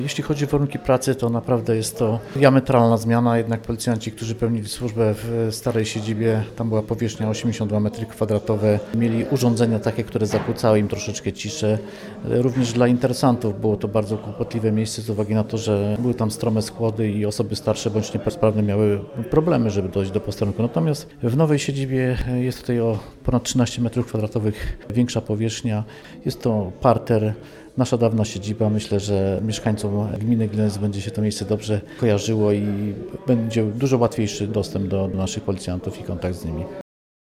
Jeśli chodzi o warunki pracy, to naprawdę jest to diametralna zmiana, jednak policjanci, którzy pełnili służbę w starej siedzibie, tam była powierzchnia 82 m2, mieli urządzenia takie, które zakłócały im troszeczkę ciszę. Również dla interesantów było to bardzo kłopotliwe miejsce z uwagi na to, że były tam strome składy i osoby starsze bądź niepełnosprawne miały problemy, żeby dojść do posterunku. Natomiast w nowej siedzibie jest tutaj o ponad 13 m2 większa powierzchnia. Jest to parter. Nasza dawna siedziba, myślę, że mieszkańcom gminy Gleniec będzie się to miejsce dobrze kojarzyło i będzie dużo łatwiejszy dostęp do naszych policjantów i kontakt z nimi.